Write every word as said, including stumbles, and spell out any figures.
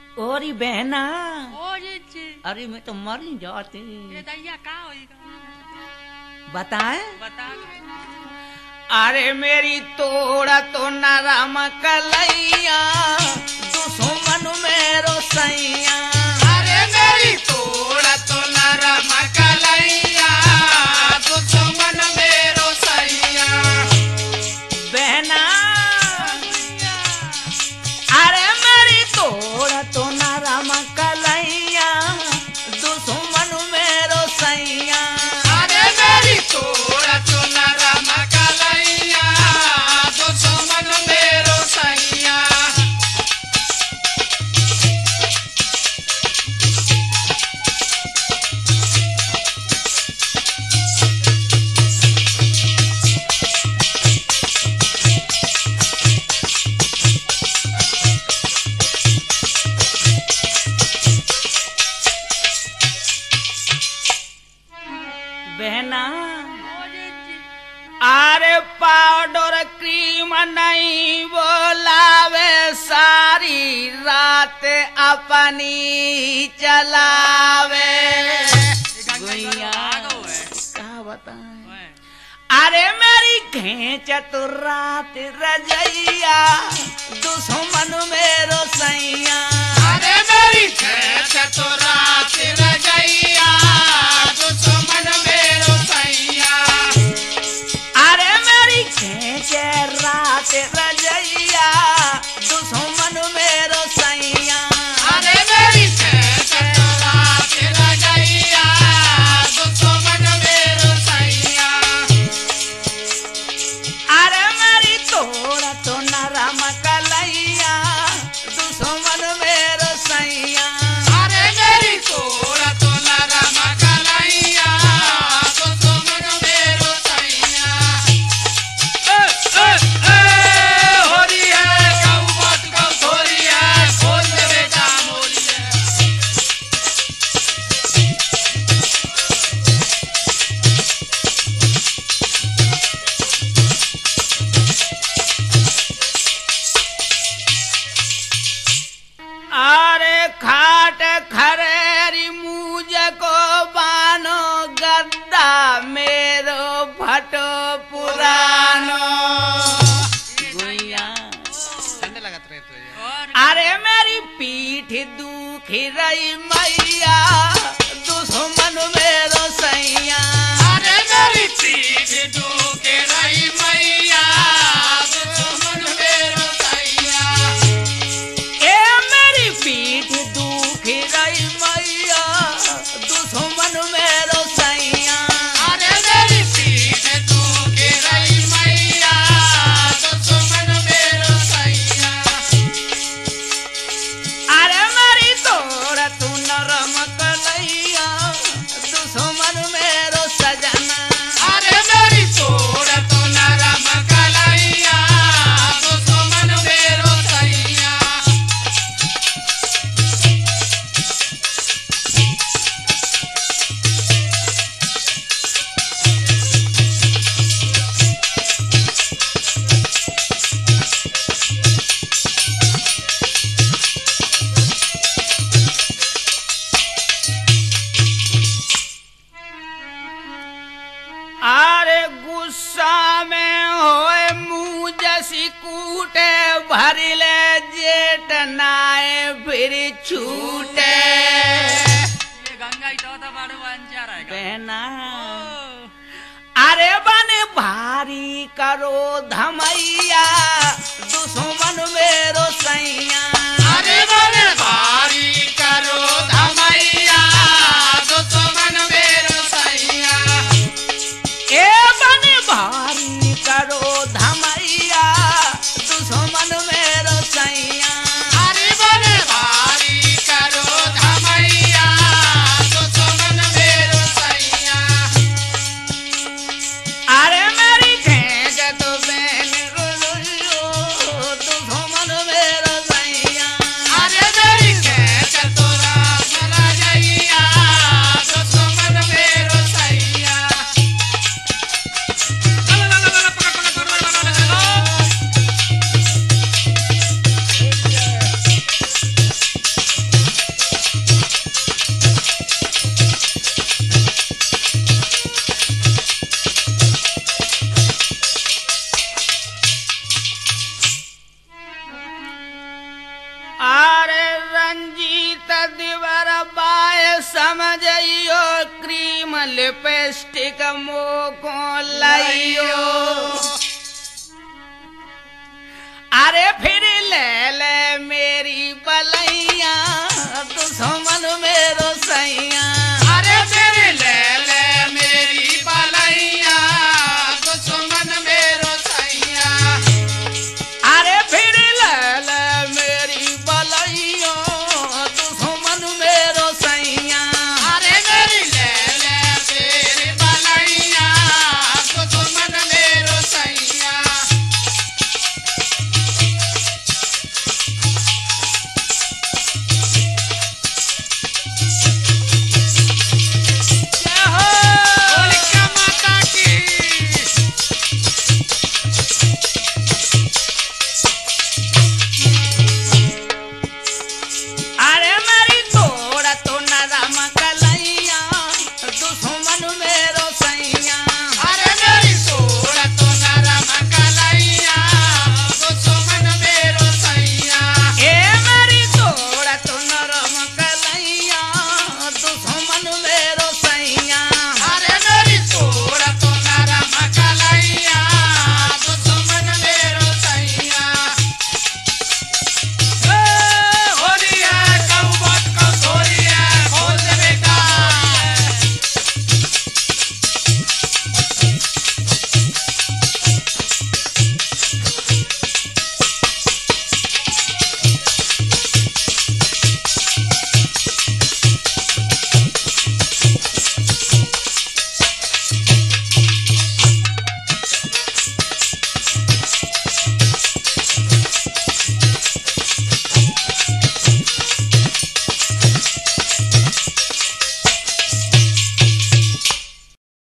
और बहना अरे मैं तो मर ही जाती। ये दैया का होएगा बताए बता। अरे मेरी तोड़ा तो नरम कलैया दुश्मन मेरो सैया। अरे मेरी तोड़ा तो नरम कलैया दुश्मन मेरो सैया। बहना अरे मेरी तोड़ा तो नरम कलैया दुश्मन मेरो सैया। अरे मेरी तोड़ा तो नरम कलैया दुश्मन मेरो सैया। बहना अरे पाउडर क्रीम नहीं बोलावे सारी रात अपनी चलावे। गुइया का बताएं अरे मेरी खेच तो रात रजैया दुश्मन मेरो सैया। अरे मेरी खेच तो रात रजैया दुश्मन मेरो सैया। अरे मेरी खेच रात रजैया दुश्मन मेरो सैया। अरे मेरी खेच तो रात रजैया दुश्मन मेरो सैया। अरे मेरी तोड़ा तो नरम कलैया दुश्मन मेरो सैया। अरे मेरी तोड़ा तो नरम कलैया दुश्मन मेरो सैया। ए ए ए होरी है गौ मत गौ थोरी है खोल दे बेटा मोरी है। अरे खाट खरेरी मुझ को बानो गद्दा मेरो भटो पुरानो। गुइया ठंडे लगत रहे तो ये। और अरे मेरी पीठ दुखी रही मैया दुश्मन मेरो सैया। अरे मेरी पीठ दुखे रही मैया दुश्मन मेरो सैया। ए मेरी पीठ दुखी रही मैया दुश्मन मेरो सैया। अरे मेरी पीठ दुखे रही मैया दुश्मन मेरो सैया। अरे मेरी तोड़ तू नरम कलैया दुश्मन मेरो सजना। अरे मेरी तोड़ तो नरम कलैया दुश्मन मेरो सैया। अरे गुस्सा में होए मुँह जैसी कूटे भरिले जेठ नाए फिर छूटे। ये गंगा ही तो था बाड़ो अंचार है बहना अरे बने भारी करो धमैया दुश्मन मेरो सैया। अरे बने भारी करो धमैया दुश्मन मेरो सैया। ए बने भारी करो धमैया दुश्मन मेरो सैया। अरे बने भारी करो धमैया दुश्मन मेरो सैया। अरे मेरी खेच तो बहन दुश्मन मेरो सैया। रंजीत दिवर बाय समझियो क्रीम लिपस्टिक मोको लाइयो अरे फिर